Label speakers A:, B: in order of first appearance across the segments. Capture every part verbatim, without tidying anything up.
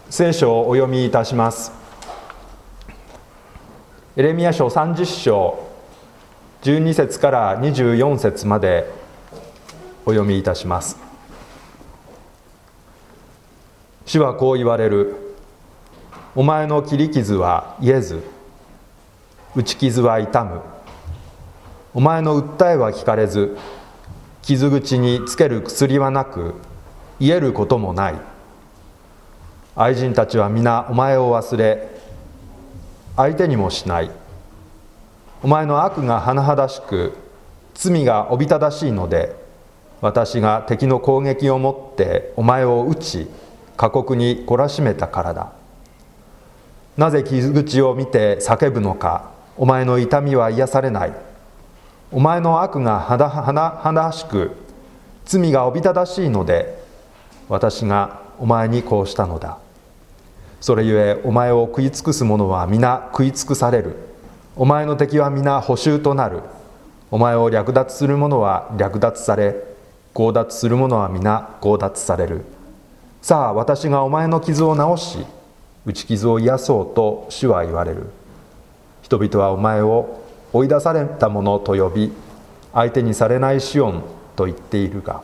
A: 聖書をお読みいたします。エレミヤ書さんじゅっ章じゅうに節からにじゅうよん節までお読みいたします。主はこう言われる。お前の切り傷は癒えず、打ち傷は痛む。お前の訴えは聞かれず、傷口につける薬はなく、癒えることもない。愛人たちは皆お前を忘れ、相手にもしない。お前の悪が甚だしく、罪がおびただしいので、私が敵の攻撃をもってお前を撃ち、過酷に懲らしめたからだ。なぜ傷口を見て叫ぶのか。お前の痛みは癒されない。お前の悪が甚だしく、罪がおびただしいので、私がお前にこうしたのだ。それゆえお前を食い尽くす者は皆食い尽くされる。お前の敵は皆捕囚となる。お前を略奪する者は略奪され、強奪する者は皆強奪される。さあ私がお前の傷を治し、打ち傷を癒そうと主は言われる。人々はお前を追い出された者と呼び、相手にされないシオンと言っているが、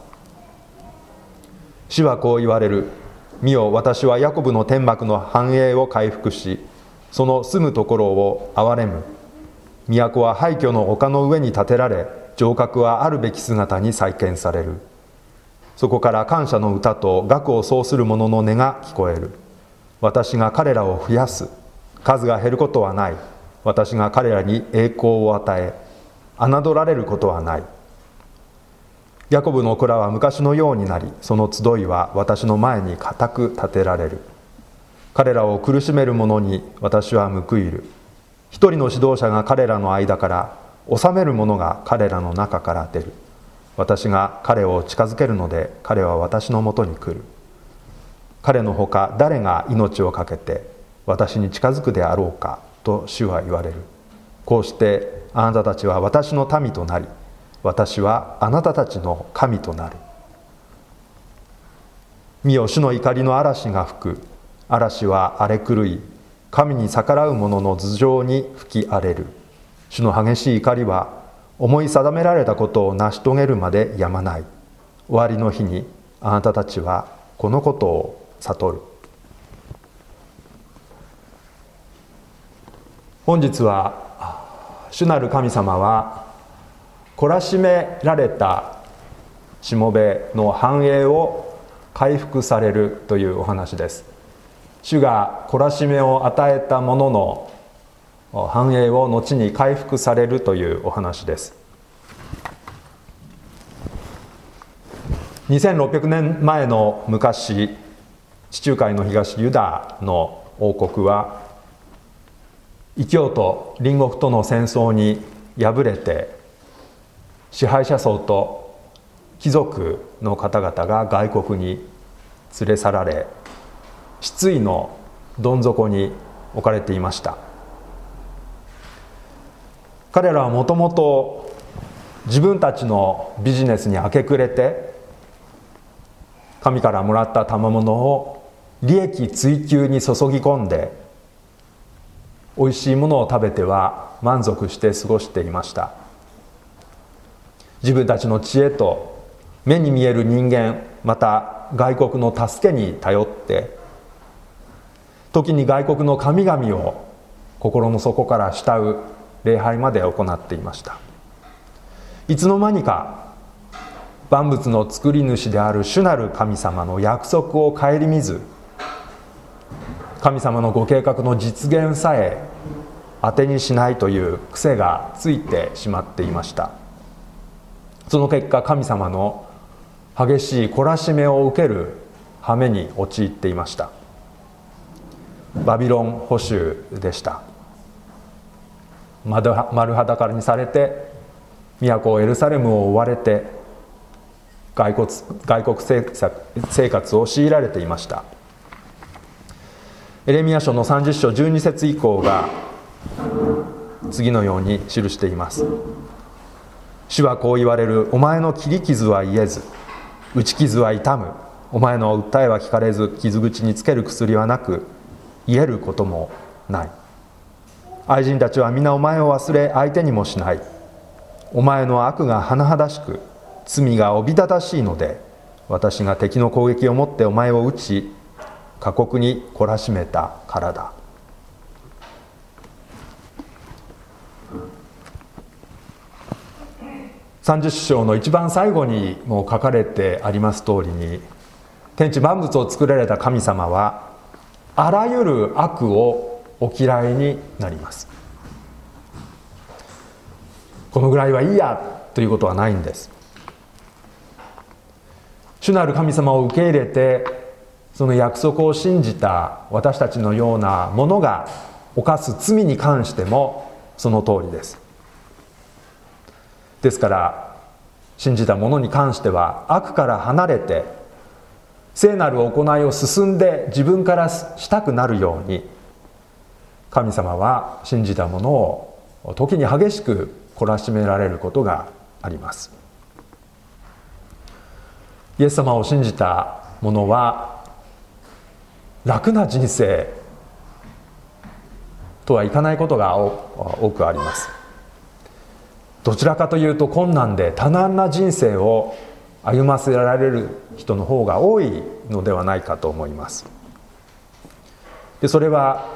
A: 主はこう言われる。見よ、私はヤコブの天幕の繁栄を回復し、その住むところを憐れむ。都は廃墟の丘の上に建てられ、城郭はあるべき姿に再建される。そこから感謝の歌と楽を奏する者の音が聞こえる。私が彼らを増やす。数が減ることはない。私が彼らに栄光を与え、侮られることはない。ヤコブの子らは昔のようになり、その集いは私の前に固く立てられる。彼らを苦しめる者に私は報いる。一人の指導者が彼らの間から、治める者が彼らの中から出る。私が彼を近づけるので、彼は私のもとに来る。彼のほか誰が命をかけて私に近づくであろうかと主は言われる。こうしてあなたたちは私の民となり、私はあなたたちの神となる。見よ、主の怒りの嵐が吹く。嵐は荒れ狂い、神に逆らう者の頭上に吹き荒れる。主の激しい怒りは思い定められたことを成し遂げるまでやまない。終わりの日にあなたたちはこのことを悟る。本日は主なる神様は懲らしめられたしもべの繁栄を回復されるというお話です。主が懲らしめを与えたものの繁栄を後に回復されるというお話です。にせんろっぴゃくねんまえの昔、地中海の東ユダの王国は異教徒隣国との戦争に敗れて、支配者層と貴族の方々が外国に連れ去られ、失意のどん底に置かれていました。彼らはもともと自分たちのビジネスに明け暮れて、神からもらった賜物を利益追求に注ぎ込んで、おいしいものを食べては満足して過ごしていました。自分たちの知恵と目に見える人間、また外国の助けに頼って、時に外国の神々を心の底から慕う礼拝まで行っていました。いつの間にか万物の作り主である主なる神様の約束を顧みず、神様のご計画の実現さえ当てにしないという癖がついてしまっていました。その結果、神様の激しい懲らしめを受ける羽目に陥っていました。バビロン捕囚でした。丸裸にされて、都エルサレムを追われて、外国、外国生活を強いられていました。エレミヤ書のさんじゅっ章じゅうに節以降が次のように記しています。主はこう言われる。お前の切り傷は癒えず、打ち傷は痛む。 お前の訴えは聞かれず、傷口につける薬はなく、癒えることもない。愛人たちは皆お前を忘れ、相手にもしない。お前の悪が甚だしく、罪がおびただしいので、私が敵の攻撃をもってお前を打ち、過酷に懲らしめたからだ。さんじゅっ章の一番最後にも書かれてあります通りに、天地万物を作られた神様はあらゆる悪をお嫌いになります。このぐらいはいいやということはないんです。主なる神様を受け入れて、その約束を信じた私たちのようなものが犯す罪に関してもその通りです。ですから信じたものに関しては悪から離れて聖なる行いを進んで自分からしたくなるように、神様は信じたものを時に激しく懲らしめられることがあります。イエス様を信じた者は楽な人生とはいかないことが多くあります。どちらかというと困難で多難な人生を歩ませられる人の方が多いのではないかと思います。でそれは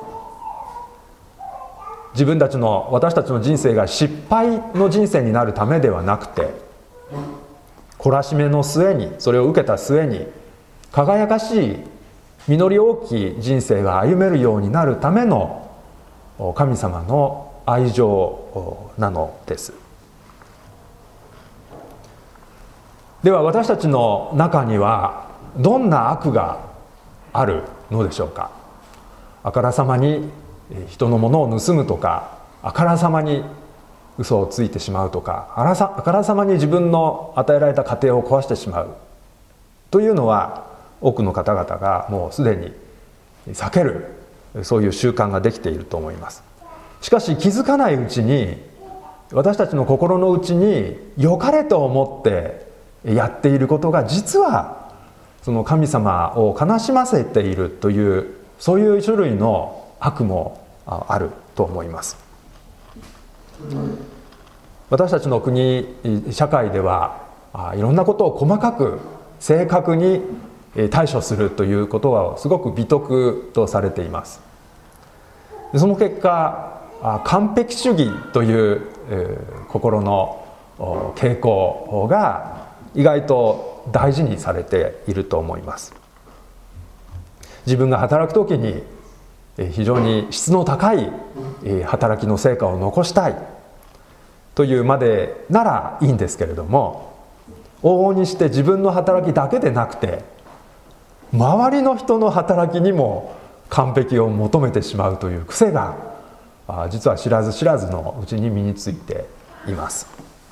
A: 自分たちの私たちの人生が失敗の人生になるためではなくて、懲らしめの末に、それを受けた末に輝かしい実り大きい人生が歩めるようになるための神様の愛情なのです。では私たちの中にはどんな悪があるのでしょうか。あからさまに人のものを盗むとか、あからさまに嘘をついてしまうとか、あらさあからさまに自分の与えられた家庭を壊してしまうというのは、多くの方々がもうすでに避ける、そういう習慣ができていると思います。しかし気づかないうちに、私たちの心の内に良かれと思ってやっていることが、実はその神様を悲しませているという、そういう種類の悪もあると思います。私たちの国社会ではいろんなことを細かく正確に対処するということはすごく美徳とされています。その結果、完璧主義という心の傾向が意外と大事にされていると思います。自分が働くときに非常に質の高い働きの成果を残したいというまでならいいんですけれども、往々にして自分の働きだけでなくて周りの人の働きにも完璧を求めてしまうという癖が、実は知らず知らずのうちに身についています。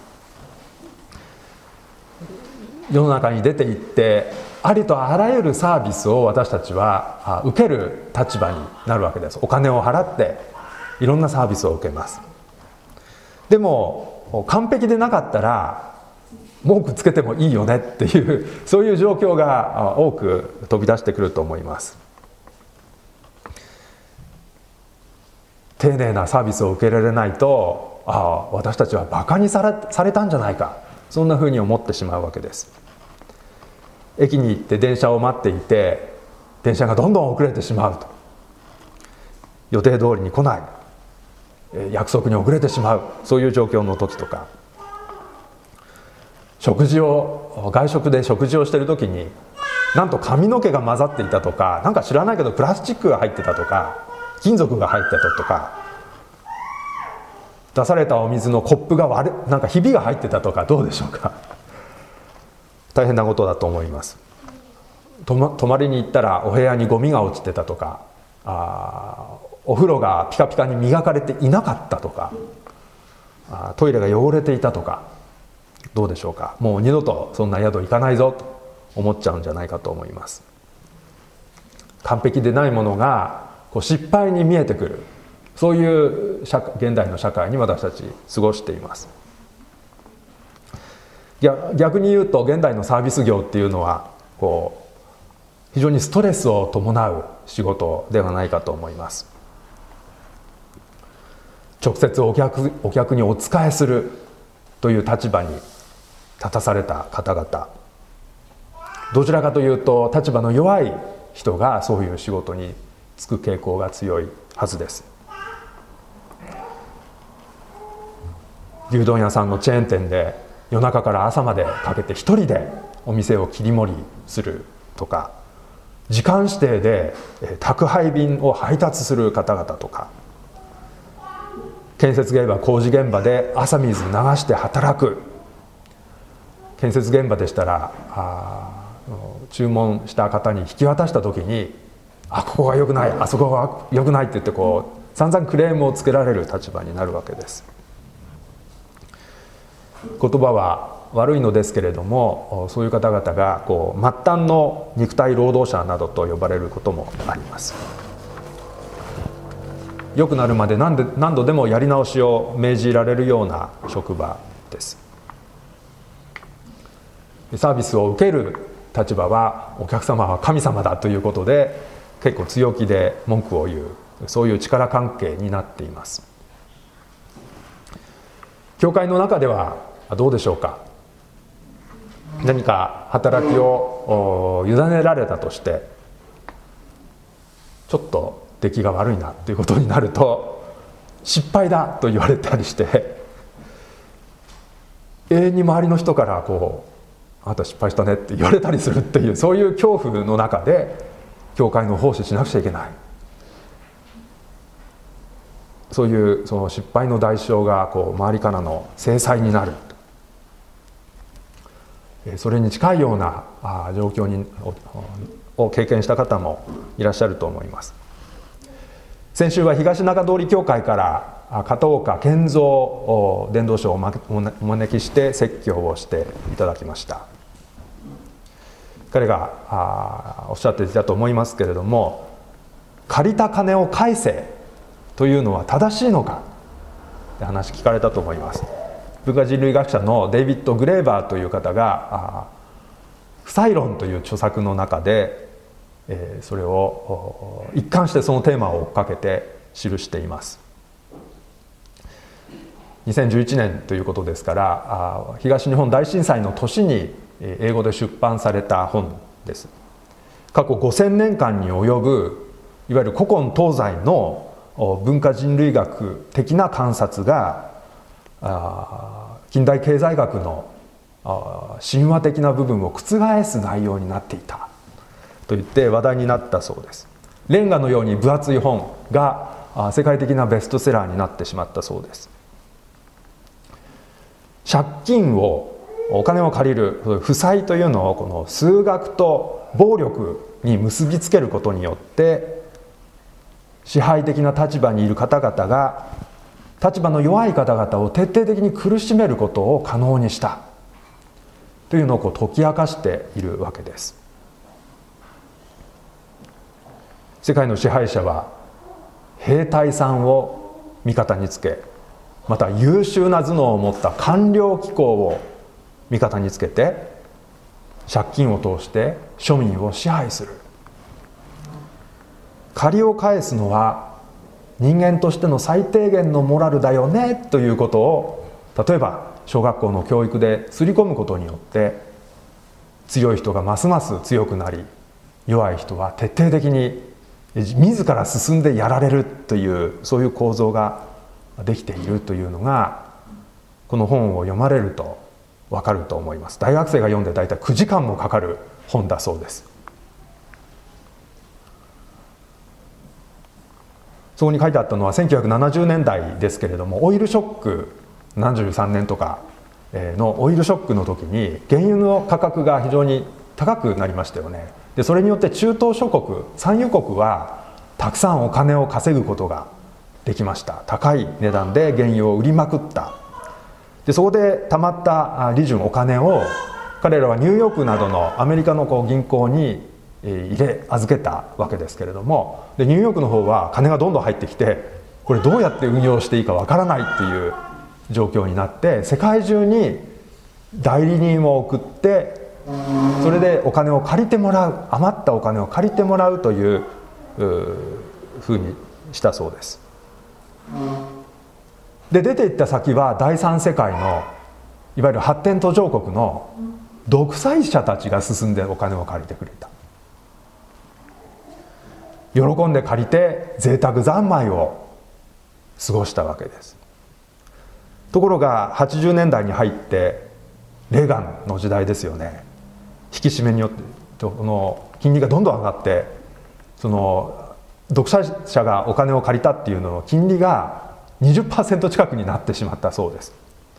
A: 世の中に出ていってありとあらゆるサービスを私たちは受ける立場になるわけです。お金を払っていろんなサービスを受けます。でも完璧でなかったら文句つけてもいいよねっていう、そういう状況が多く飛び出してくると思います。丁寧なサービスを受けられないと、ああ私たちはバカにされ、されたんじゃないか、そんなふうに思ってしまうわけです。駅に行って電車を待っていて、電車がどんどん遅れてしまうと、予定通りに来ない、約束に遅れてしまう、そういう状況の時とか、食事を外食で食事をしている時になんと髪の毛が混ざっていたとか、なんか知らないけどプラスチックが入ってたとか、金属が入ってたとか、出されたお水のコップが割れ、なんかひびが入ってたとか、どうでしょうか。大変なことだと思います。とま、泊まりに行ったらお部屋にゴミが落ちてたとか、あお風呂がピカピカに磨かれていなかったとか、あトイレが汚れていたとか、どうでしょうか。もう二度とそんな宿行かないぞと思っちゃうんじゃないかと思います。完璧でないものがこう失敗に見えてくる、そういう社会、現代の社会に私たち過ごしています。逆に言うと、現代のサービス業っていうのはこ非常にストレスを伴う仕事ではないかと思います。直接お客、お客にお仕えするという立場に立たされた方々、どちらかというと立場の弱い人がそういう仕事に就く傾向が強いはずです。牛丼屋さんのチェーン店で夜中から朝までかけて一人でお店を切り盛りするとか、時間指定で宅配便を配達する方々とか、建設現場工事現場で朝水流して働く、建設現場でしたらあ注文した方に引き渡した時に「あここが良くない、あそこが良くない」って言ってこう散々クレームをつけられる立場になるわけです。言葉は悪いのですけれども、そういう方々がこう末端の肉体労働者などと呼ばれることもあります。良くなるまで何で何度でもやり直しを命じられるような職場です。サービスを受ける立場はお客様は神様だということで結構強気で文句を言う、そういう力関係になっています。教会の中ではどうでしょうか。何か働きを委ねられたとしてちょっと出来が悪いなということになると失敗だと言われたりして永遠に周りの人からこう「あなた失敗したね」って言われたりするっていう、そういう恐怖の中で教会の奉仕しなくちゃいけない、そういうその失敗の代償がこう周りからの制裁になる、それに近いような状況にを経験した方もいらっしゃると思います。先週は東中通教会から片岡健三伝道師をお招きして説教をしていただきました。彼がおっしゃっていたと思いますけれども、借りた金を返せというのは正しいのかって話聞かれたと思います。文化人類学者のデイビッド・グレーバーという方が「負債論」という著作の中でそれを一貫してそのテーマを追っかけて記しています。にせんじゅういちねんということですから東日本大震災の年に英語で出版された本です。過去ごせんねんかんに及ぶいわゆる古今東西の文化人類学的な観察が近代経済学の神話的な部分を覆す内容になっていたと言って話題になったそうです。レンガのように分厚い本が世界的なベストセラーになってしまったそうです。借金をお金を借りる負債というのをこの数学と暴力に結びつけることによって支配的な立場にいる方々が立場の弱い方々を徹底的に苦しめることを可能にしたというのをこう解き明かしているわけです。世界の支配者は兵隊さんを味方につけ、また優秀な頭脳を持った官僚機構を味方につけて借金を通して庶民を支配する。借りを返すのは人間としての最低限のモラルだよねということを例えば小学校の教育で刷り込むことによって強い人がますます強くなり、弱い人は徹底的に自ら進んでやられるというそういう構造ができているというのがこの本を読まれると分かると思います。大学生が読んで大体くじかんもかかる本だそうです。そこに書いてあったのはせんきゅうひゃくななじゅうねんだいですけれども、オイルショックななじゅうさんねんとかのオイルショックの時に原油の価格が非常に高くなりましたよね。でそれによって中東諸国産油国はたくさんお金を稼ぐことができました。高い値段で原油を売りまくった。でそこでたまった利潤お金を彼らはニューヨークなどのアメリカのこう銀行に入れ預けたわけですけれども、でニューヨークの方は金がどんどん入ってきてこれどうやって運用していいかわからないっていう状況になって世界中に代理人を送ってそれでお金を借りてもらう、余ったお金を借りてもらうというふうにしたそうです。で出て行った先は第三世界のいわゆる発展途上国の独裁者たちが進んでお金を借りてくれた。喜んで借りて贅沢三昧を過ごしたわけです。ところがはちじゅうねんだいに入ってレーガンの時代ですよね。引き締めによってこの金利がどんどん上がって、その独裁者がお金を借りたっていうのの金利が にじゅっパーセント 近くになってしまったそうです。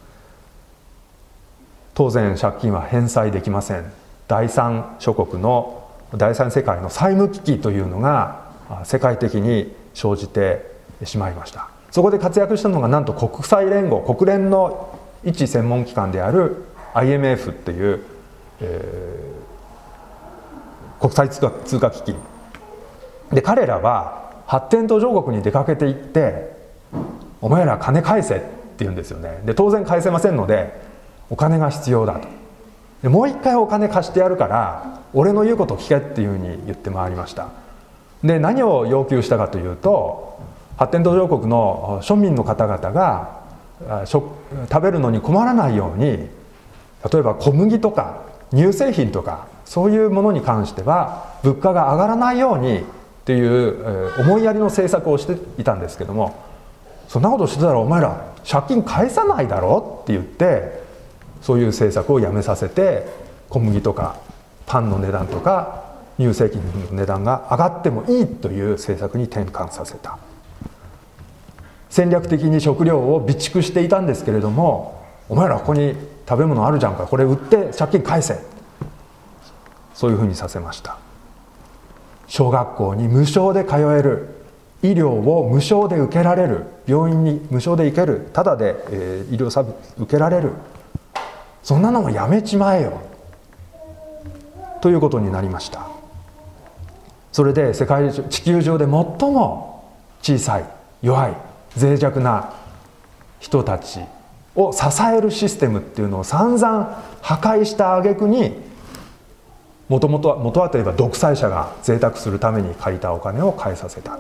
A: 当然借金は返済できません。第三諸国の第三世界の債務危機というのが世界的に生じてしまいました。そこで活躍したのがなんと国際連合、国連の一専門機関である アイエムエフ っていう、えー、国際通貨、通貨基金で、彼らは発展途上国に出かけていって「お前ら金返せ」って言うんですよね。で当然返せませんのでお金が必要だと。でもう一回お金貸してやるから俺の言うこと聞けっていうふうに言って回りました。で何を要求したかというと、発展途上国の庶民の方々が食べるのに困らないように、例えば小麦とか乳製品とかそういうものに関しては物価が上がらないようにっていう思いやりの政策をしていたんですけども、そんなことしてたらお前ら借金返さないだろって言ってそういう政策をやめさせて、小麦とかパンの値段とか乳製品の値段が上がってもいいという政策に転換させた。戦略的に食料を備蓄していたんですけれども、お前らここに食べ物あるじゃんか、これ売って借金返せ、そういうふうにさせました。小学校に無償で通える、医療を無償で受けられる、病院に無償で行ける、ただで、えー、医療サービス受けられる、そんなのもやめちまえよということになりました。それで世界中、地球上で最も小さい、弱い、脆弱な人たちを支えるシステムっていうのを散々破壊した挙句に、もともとは元はといえば独裁者が贅沢するために借りたお金を返させた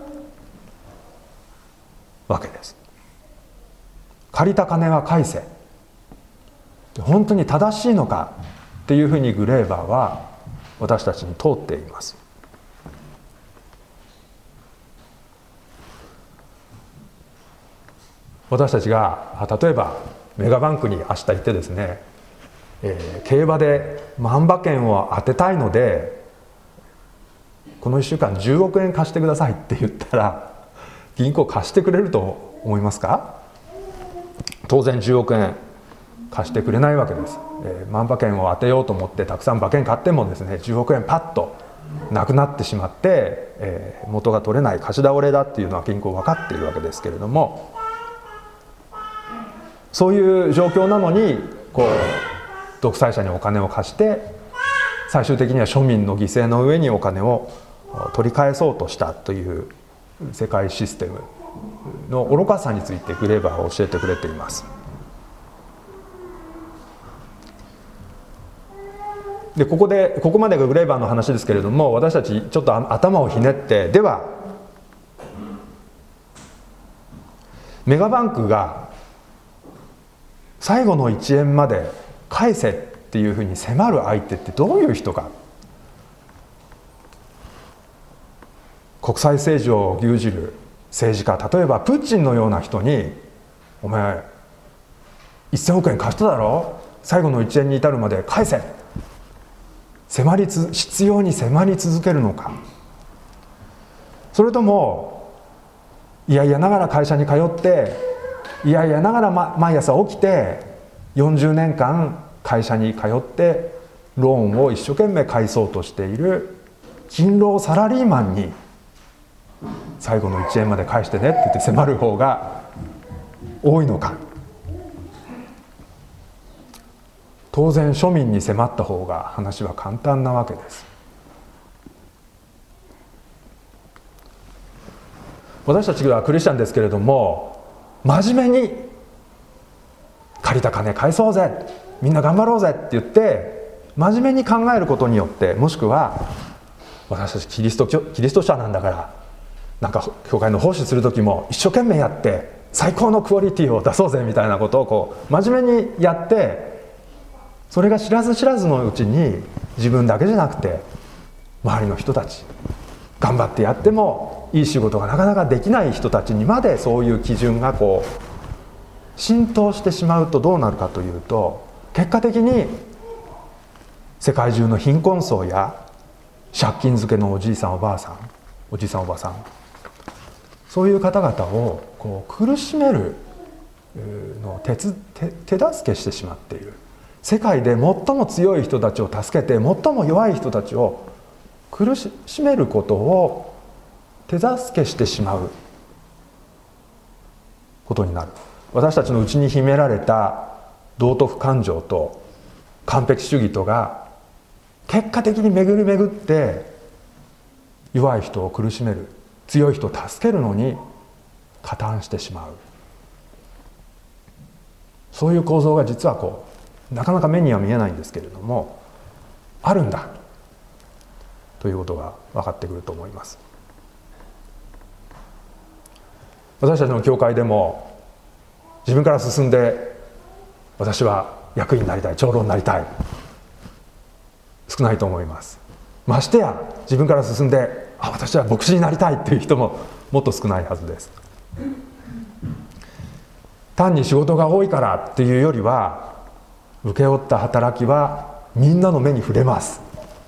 A: わけです。借りた金は返せ、本当に正しいのかっていうふうにグレーバーは私たちに問うています。私たちが例えばメガバンクに明日行ってですね、えー、競馬で万馬券を当てたいのでこのいっしゅうかんじゅうおくえん貸してくださいって言ったら銀行貸してくれると思いますか？当然じゅうおくえん貸してくれないわけです。えー、万馬券を当てようと思ってたくさん馬券買ってもですね、じゅうおくえんパッとなくなってしまって、えー、元が取れない、貸し倒れだっていうのは銀行分かっているわけですけれども、そういう状況なのにこう独裁者にお金を貸して最終的には庶民の犠牲の上にお金を取り返そうとしたという世界システムの愚かさについてグレーバーは教えてくれています。でここでここまでがグレーバーの話ですけれども、私たちちょっと頭をひねって、ではメガバンクが最後のいちえんまで返せっていうふうに迫る相手ってどういう人か。国際政治を牛耳る政治家、例えばプーチンのような人に「お前せんおくえん貸しただろ、最後のいちえんに至るまで返せ」迫りつ必要に迫り続けるのか、それともいやいやながら会社に通っていやいやながら毎朝起きてよんじゅうねんかん会社に通ってローンを一生懸命返そうとしている勤労サラリーマンに最後のいちえんまで返してねって言って迫る方が多いのか。当然庶民に迫った方が話は簡単なわけです。私たちはクリスチャンですけれども、真面目に借りた金返そうぜ、みんな頑張ろうぜって言って真面目に考えることによって、もしくは私たちキリスト教キリスト者なんだから、なんか教会の奉仕する時も一生懸命やって最高のクオリティを出そうぜみたいなことをこう真面目にやって、それが知らず知らずのうちに自分だけじゃなくて周りの人たち、頑張ってやってもいい仕事がなかなかできない人たちにまでそういう基準がこう浸透してしまうとどうなるかというと、結果的に世界中の貧困層や借金漬けのおじいさんおばあさんおじいさんおばさん、そういう方々をこう苦しめるのを 手, 手, 手助けしてしまっている。世界で最も強い人たちを助けて、最も弱い人たちを苦しめることを手助けしてしまうことになる。私たちの内に秘められた道徳感情と完璧主義とが結果的に巡り巡って弱い人を苦しめる、強い人を助けるのに加担してしまう。そういう構造が実はこうなかなか目には見えないんですけれどもあるんだということが分かってくると思います。私たちの教会でも自分から進んで私は役員になりたい、長老になりたい、少ないと思います。ましてや自分から進んであ私は牧師になりたいという人ももっと少ないはずです。単に仕事が多いからっていうよりは、請け負った働きはみんなの目に触れます。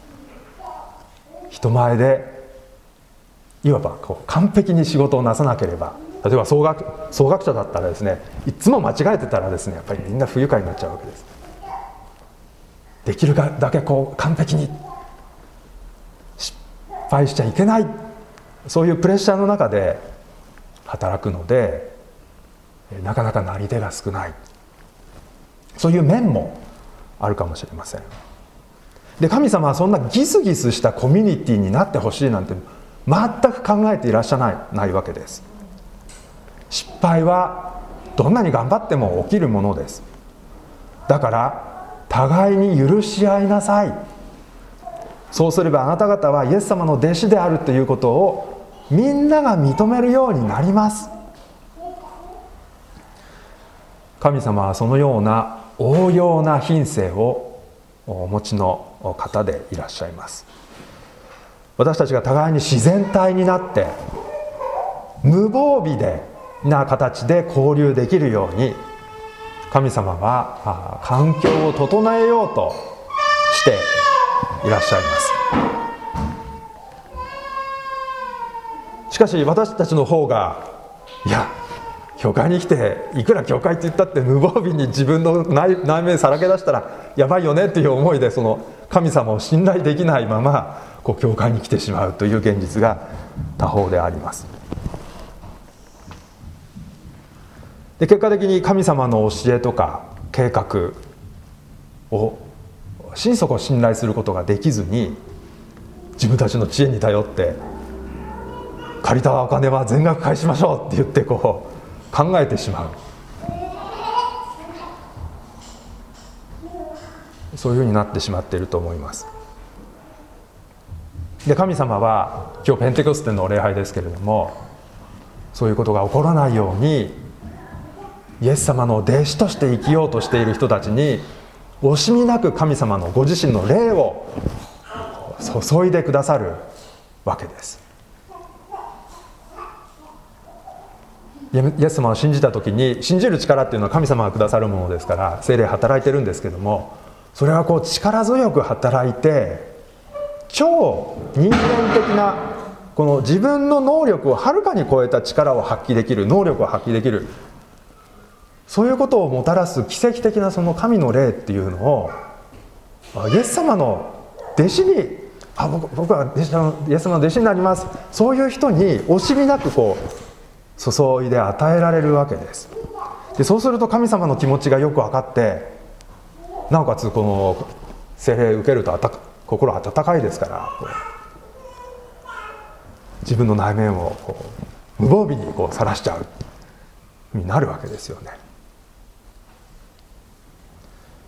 A: 人前でいわばこう完璧に仕事をなさなければ、例えば総学、総学者だったらですね、いつも間違えてたらですね、やっぱりみんな不愉快になっちゃうわけです。できるだけこう完璧に失敗しちゃいけない、そういうプレッシャーの中で働くのでなかなかなり手が少ない、そういう面もあるかもしれません。で神様はそんなギスギスしたコミュニティになってほしいなんて全く考えていらっしゃらない、ないわけです。失敗はどんなに頑張っても起きるものです。だから互いに許し合いなさい。そうすればあなた方はイエス様の弟子であるということをみんなが認めるようになります。神様はそのような応用な品性をお持ちの方でいらっしゃいます。私たちが互いに自然体になって無防備でな形で交流できるように神様は環境を整えようとしていらっしゃいます。しかし私たちの方が、いや教会に来ていくら教会って言ったって無防備に自分の 内, 内面さらけ出したらやばいよねという思いで、その神様を信頼できないままこう教会に来てしまうという現実が他方であります。で結果的に神様の教えとか計画を心底信頼することができずに、自分たちの知恵に頼って借りたお金は全額返しましょうって言ってこう考えてしまう、そういうふうになってしまっていると思います。で神様は今日ペンテコステの礼拝ですけれども、そういうことが起こらないようにイエス様の弟子として生きようとしている人たちに惜しみなく神様のご自身の霊を注いでくださるわけです。イエス様を信じた時に、信じる力っていうのは神様がくださるものですから聖霊働いてるんですけども、それはこう力強く働いて超人間的なこの自分の能力をはるかに超えた力を発揮できる、能力を発揮できる、そういうことをもたらす奇跡的なその神の霊っていうのをイエス様の弟子に、あ 僕, 僕はイエス様の弟子になります、そういう人に惜しみなくこう注いで与えられるわけです。でそうすると神様の気持ちがよく分かって、なおかつこの聖霊受けるとあた心温かいですから、自分の内面をこう無防備にこう晒しちゃうになるわけですよね。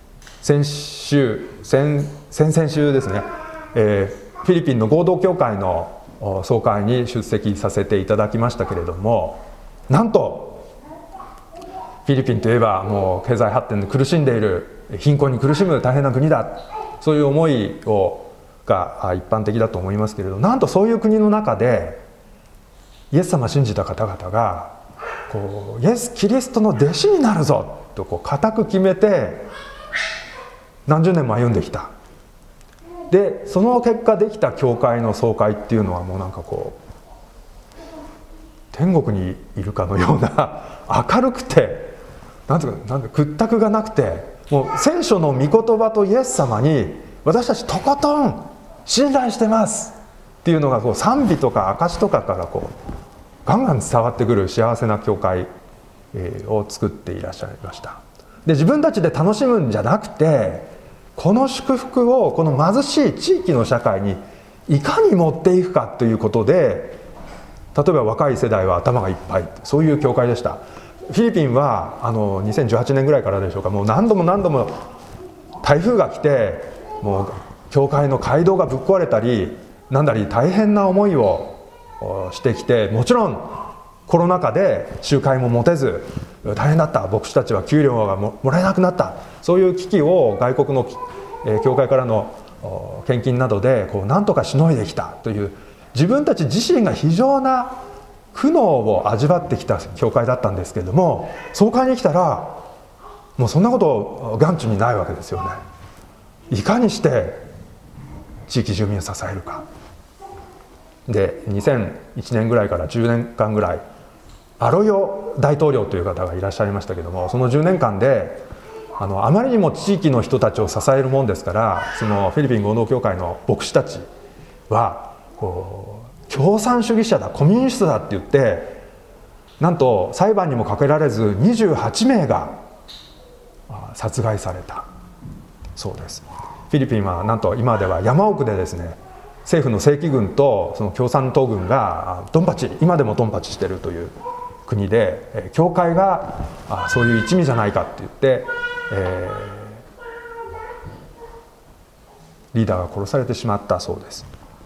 A: 先週先先々週ですね、えー、フィリピンの合同教会の総会に出席させていただきましたけれども、なんとフィリピンといえばもう経済発展で苦しんでいる、貧困に苦しむ大変な国だ、そういう思いをが一般的だと思いますけれど、なんとそういう国の中でイエス様を信じた方々がこうイエス・キリストの弟子になるぞとこう固く決めて何十年も歩んできた。でその結果できた教会の総会っていうのはもうなんかこう天国にいるかのような明るくてなんていうかなんて屈託がなくて、もう聖書の御言葉とイエス様に私たちとことん信頼してますっていうのがこう賛美とか証とかからこうガンガン伝わってくる幸せな教会を作っていらっしゃいました。で自分たちで楽しむんじゃなくて、この祝福をこの貧しい地域の社会にいかに持っていくかということで、例えば若い世代は頭がいっぱい、そういう教会でした。フィリピンはあのにせんじゅうはちねんぐらいからでしょうか、もう何度も何度も台風が来てもう教会の街道がぶっ壊れたりなんだり大変な思いをしてきて、もちろんコロナ禍で集会も持てず大変だった、牧師たちは給料がもらえなくなった、そういう危機を外国の教会からの献金などでこう何とかしのいできたという、自分たち自身が非常な苦悩を味わってきた教会だったんですけれども、総会に来たらもうそんなこと眼中にないわけですよね。いかにして地域住民を支えるかで、にせんいちねんぐらいからじゅうねんかんぐらいアロヨ大統領という方がいらっしゃいましたけども、そのじゅうねんかんであのあまりにも地域の人たちを支えるもんですから、そのフィリピン合同教会の牧師たちはこう共産主義者だ、コミュニストだって言って、なんと裁判にもかけられずにじゅうはちめいが殺害されたそうです。フィリピンはなんと今では山奥でですね、政府の正規軍とその共産党軍がドンパチ、今でもドンパチしているという国で、教会がそういう一味じゃないかって言って、えー、リーダーが殺されてしまったそうです。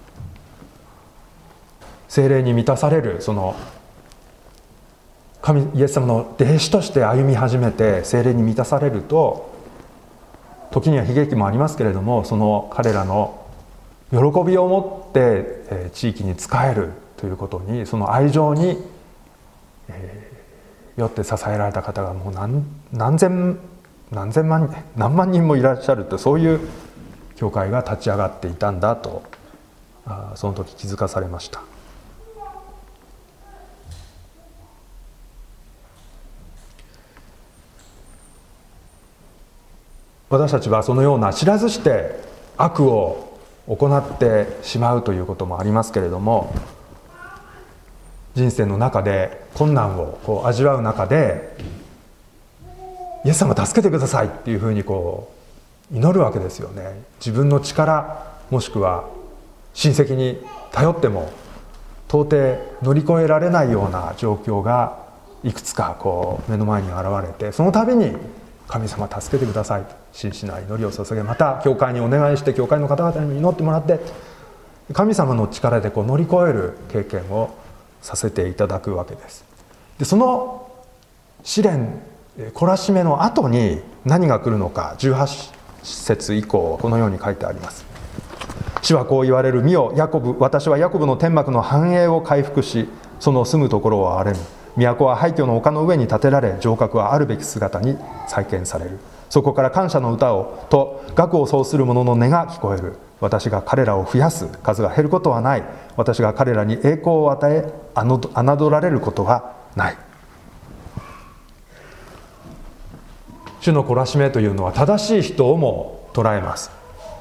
A: 聖霊に満たされる、その神イエス様の弟子として歩み始めて聖霊に満たされると、時には悲劇もありますけれども、その彼らの喜びを持って地域に仕えるということに、その愛情によって支えられた方がもう 何, 何千何千万人何万人もいらっしゃると、そういう教会が立ち上がっていたんだと、その時気づかされました。私たちはそのような知らずして悪を行ってしまうということもありますけれども、人生の中で困難をこう味わう中で、イエス様助けてくださいっていうふうにこう祈るわけですよね。自分の力もしくは親戚に頼っても到底乗り越えられないような状況がいくつかこう目の前に現れて、その度に神様助けてくださいと真摯な祈りを捧げ、また教会にお願いして、教会の方々にも祈ってもらって、神様の力でこう乗り越える経験をさせていただくわけです。でその試練懲らしめの後に何が来るのか、じゅうはちせつ以降このように書いてあります。主はこう言われる。見よヤコブ、私はヤコブの天幕の繁栄を回復し、その住むところを荒れむ。都は廃墟の丘の上に建てられ、城郭はあるべき姿に再建される。そこから感謝の歌をと楽を奏する者の音が聞こえる。私が彼らを増やす、数が減ることはない。私が彼らに栄光を与え、侮られることはない。主の懲らしめというのは正しい人をも捉えます。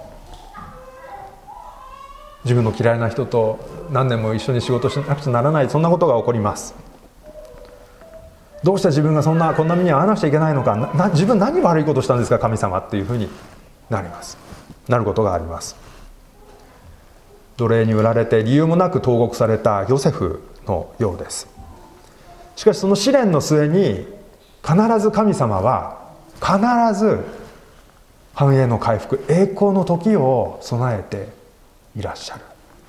A: 自分の嫌いな人と何年も一緒に仕事しなくちゃならない、そんなことが起こります。どうして自分がそんなこんな目に遭わなくちゃいけないのか、な自分何悪いことしたんですか神様っていうふうになりますなることがあります。奴隷に売られて理由もなく投獄されたヨセフのようです。しかしその試練の末に必ず神様は必ず繁栄の回復、栄光の時を備えていらっしゃる。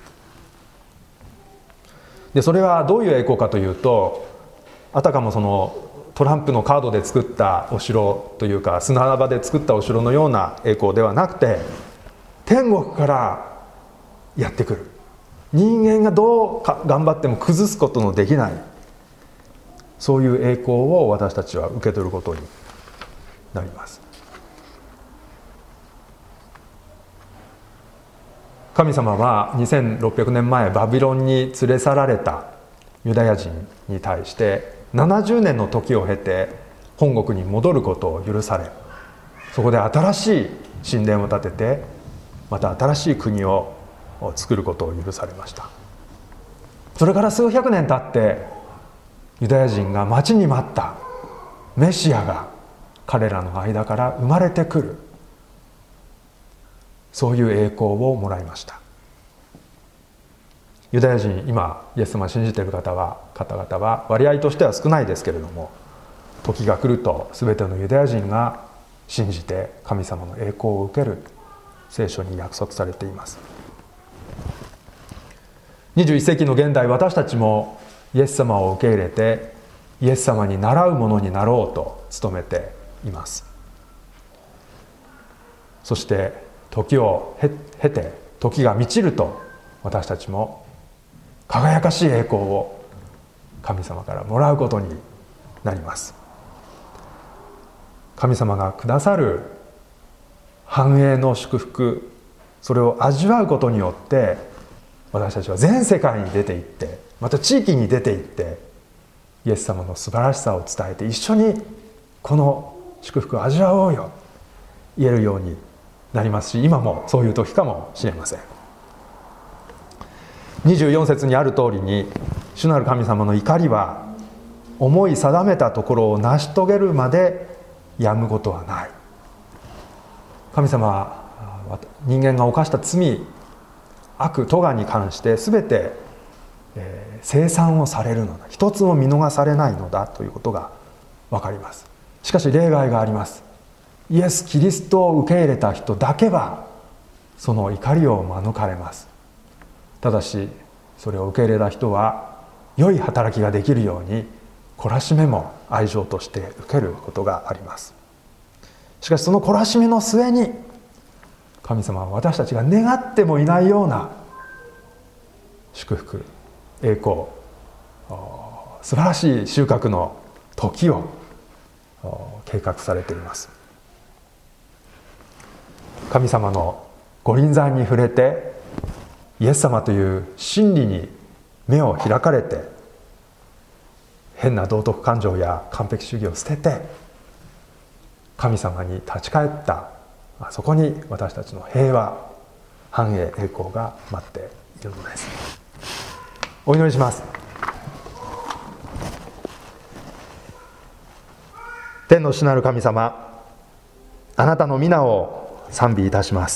A: でそれはどういう栄光かというと、あたかもそのトランプのカードで作ったお城というか砂場で作ったお城のような栄光ではなくて、天国からやってくる、人間がどうか頑張っても崩すことのできない、そういう栄光を私たちは受け取ることになります。神様はにせんろっぴゃくねんまえバビロンに連れ去られたユダヤ人に対してななじゅうねんの時を経て本国に戻ることを許され、そこで新しい神殿を建ててまた新しい国を作ることを許されました。それから数百年経ってユダヤ人が待ちに待ったメシアが彼らの間から生まれてくる、そういう栄光をもらいました。ユダヤ人、今イエス様を信じている方は方々は割合としては少ないですけれども、時が来ると全てのユダヤ人が信じて神様の栄光を受ける、聖書に約束されています。にじゅういっ世紀の現代、私たちもイエス様を受け入れてイエス様に倣うものになろうと努めています。そして時を経て時が満ちると、私たちも輝かしい栄光を神様からもらうことになります。神様がくださる繁栄の祝福、それを味わうことによって私たちは全世界に出て行って、また地域に出て行ってイエス様の素晴らしさを伝えて、一緒にこの祝福を味わおうよ言えるようになりますし、今もそういう時かもしれません。にじゅうよん節にある通りに、主なる神様の怒りは思い定めたところを成し遂げるまでやむことはない。神様は人間が犯した罪、悪、咎に関して全て、えー、清算をされるのだ、一つも見逃されないのだということが分かります。しかし例外があります。イエス・キリストを受け入れた人だけはその怒りを免れます。ただしそれを受け入れた人は良い働きができるように懲らしめも愛情として受けることがあります。しかしその懲らしめの末に、神様は私たちが願ってもいないような祝福、栄光、素晴らしい収穫の時を計画されています。神様のご臨在に触れて、イエス様という真理に目を開かれて、変な道徳感情や完璧主義を捨てて神様に立ち返った、そこに私たちの平和、繁栄、栄光が待っているのです。お祈りします。天の主なる神様、あなたの皆を賛美いたします。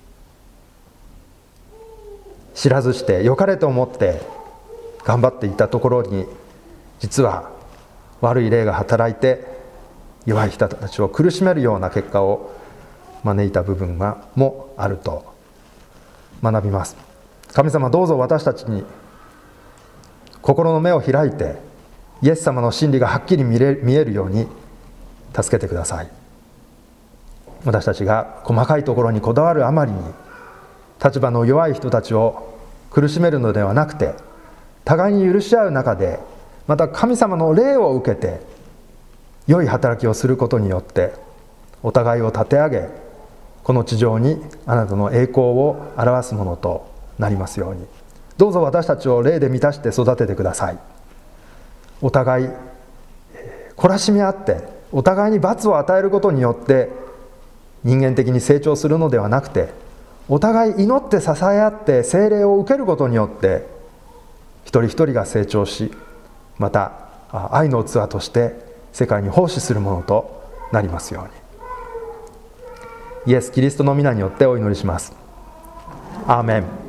A: 知らずして良かれと思って頑張っていたところに、実は悪い霊が働いて弱い人たちを苦しめるような結果を招いた部分はもあると学びます。神様、どうぞ私たちに心の目を開いて、イエス様の真理がはっきり見れ、見えるように助けてください。私たちが細かいところにこだわるあまりに、立場の弱い人たちを苦しめるのではなくて、互いに許し合う中で、また神様の霊を受けて良い働きをすることによってお互いを立て上げ、この地上にあなたの栄光を表すものとなりますように、どうぞ私たちを霊で満たして育ててください。お互い懲らしめ合って、お互いに罰を与えることによって人間的に成長するのではなくて、お互い祈って支え合って聖霊を受けることによって一人一人が成長し、また愛の器として世界に奉仕するものとなりますように。イエス・キリストの皆によってお祈りします。アーメン。